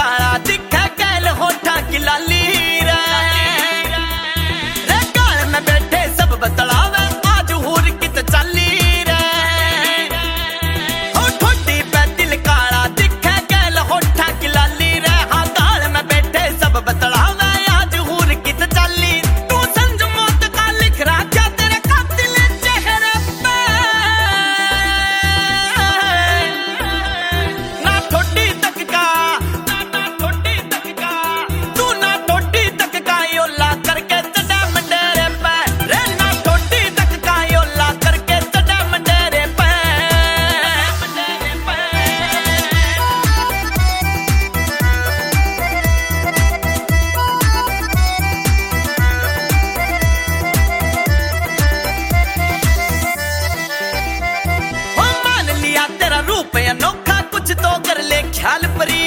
काला दिखे गैल होठा की लाली रे गाल में बैठे सब बतलावे आज हूर कित चाली रे हो ठोडी पे दिल काला दिखे गैल होठा की लाली रे हाँ गाल में बैठे सब बतलावे आज हूर कित चाली तू संज मौत का लिख रहा क्या तेरे कातिल चेहरे पे ना ठोडी तक का तू ना ठोडी तक का योला करके चढ़ा मंडेरे पे रे ना ठोडी तक का योला करके चढ़ा मंडेरे पे ओ मान लिया तेरा रूप अनोखा कुछ तो कर ले ख्याल परी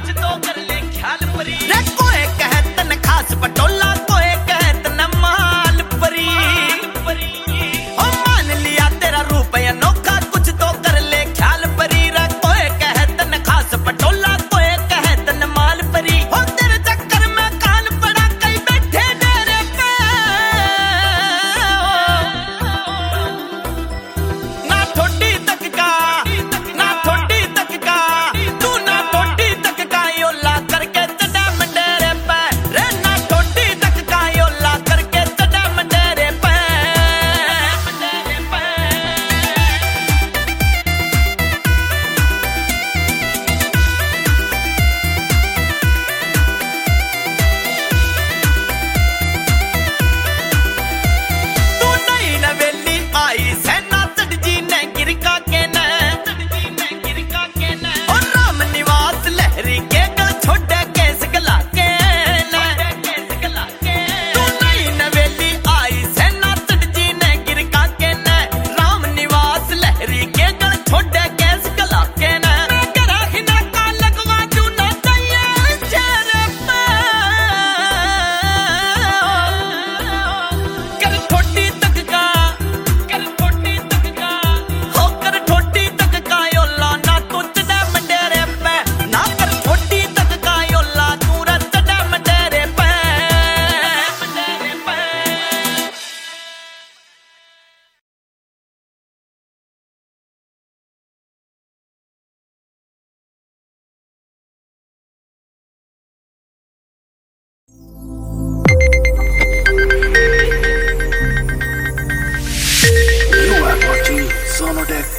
रे कोई कहे तन खास पटोला कोई कहे तन माल परी ओ मान लिया तेरा रूप अनोखा कुछ तो कर ले ख्याल परी रे कोई कहे तन खास पटोला कोई कहे तन माल परी हो तेरे चक्कर में कान पड़ा कई बैठे डेरे पे ना ठोडी तक का तू ना ठोडी तक का योला करके चढ़ा मंडेरे पे रे ना ठोडी तक का योला करके चढ़ा मंडेरे पे तू नई नवेली आई सेना चढ़ जी ने गिरका के न और राम निवास लहरी के गल छोड़े केस गला के न तू नई नवेली आई सेना चढ़ जी ने गिरका के न राम निवास लहरी के गल छोड़े केस गला के न करा हिना का लगवा तू ना चाहिए चेहरे पे कर ठोडी तक का हो कर ठोडी तक का योला ना तू चढ़ा मंडेरे पे ना कर ठोडी तक का योला तू रा चढ़ा मंडेरे पे You are watching Sonodec